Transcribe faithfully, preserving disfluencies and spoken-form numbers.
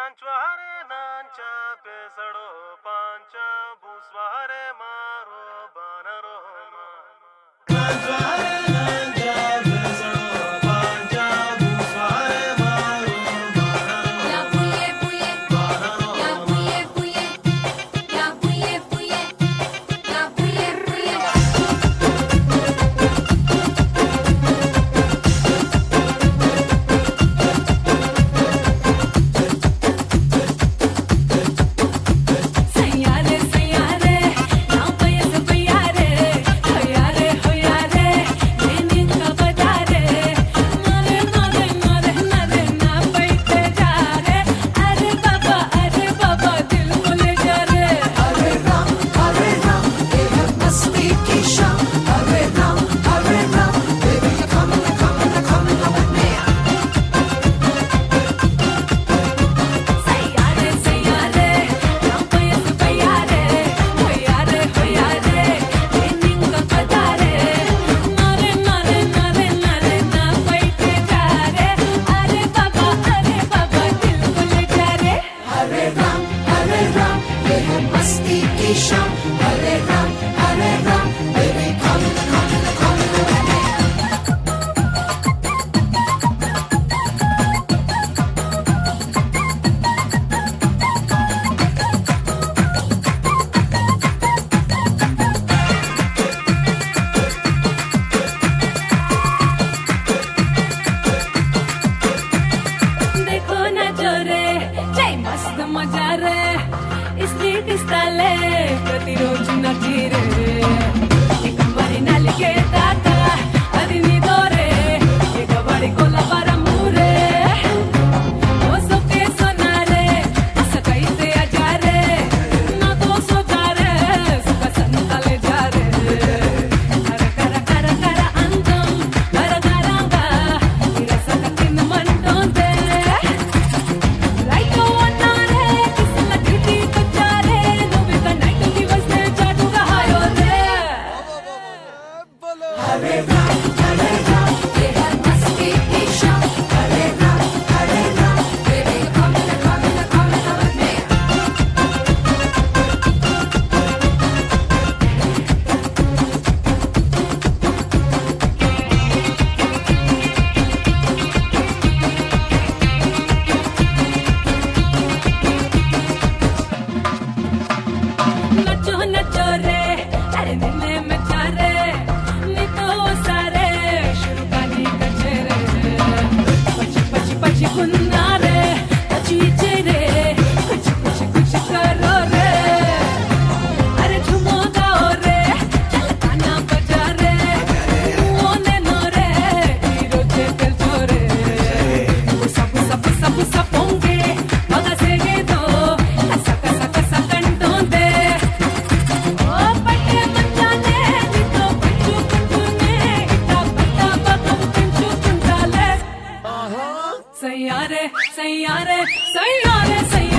नांचवारे नांचा पेसड़ो पांचा भूस्वारे मारो बानरो मा नांचवारे नांचा पेसड़ो पांचा भूस्वारे मारो बानरो या पुये पुये या पुये पुये या पुये पुये या पुये पुये सैयारे सैयारे ना पयस पयारे होयारे होयारे लेनी का बजारे नारे नारे नारे नारे ना पैते जा रे अरे बाबा अरे बाबा दिल को ले जा रे Hare Ram, Hare Ram, ये है मस्ती की शाम. Hare Ram, Hare Ram, baby you come, you come, you come, you with me. सैयारे सैयारे ना पयस पयारे होयारे होयारे लेनी का बजारे नारे नारे नारे नारे ना पैते जा रे अरे बाबा अरे बाबा दिल को ले जा रे Hare Ram, Hare Ram, ये है मस्ती की शाम. Hare Ram, Hare Ram, baby come, you come, you come, you with me. देखो ना जोरे जय मस्त मजा रे इसलिए किस्ताले प्रतिरोज नची रे एक बारी नालिके दाता अदी निदोरे एक बारी कोला बारमूरे ओ सोके सोनारे सकाईते आजारे ना तो सोजारे सुका संताले जारे करा करा करा करा अंदम करा करांगा इरा सकतिन मंटोंदे రైతో అన్నారే కిసల కిటి కొచ్చారే నువ్వు కనైట్ దివసే జాడుగా హాయోరే Hare Ram, Hare Ram, ये है मस्ती की शाम. Hare Ram, Hare Ram, baby you come, you come, you come, you with me. नचो नचो रे अरे दिले में चारे नी तो सारे शुरू कानी कचरे पची पची पची कुन्ना रे पची चेरे कुछ कुछ कुछ करो रे अरे झूमो गाओ रे चल गाना बजा रे ओने नो रे हीरो जे कर जोरे पुसा पुसा पुसा पुसा पोंगे मगा सेगे दो कसा कसा कसा कंटोंदे ओ पट्टे मंचाने नितो पंचू पंचूने इटा पट्टा बाबू पंचू पंचाले सैयारे सैयारे सैयारे सैयारे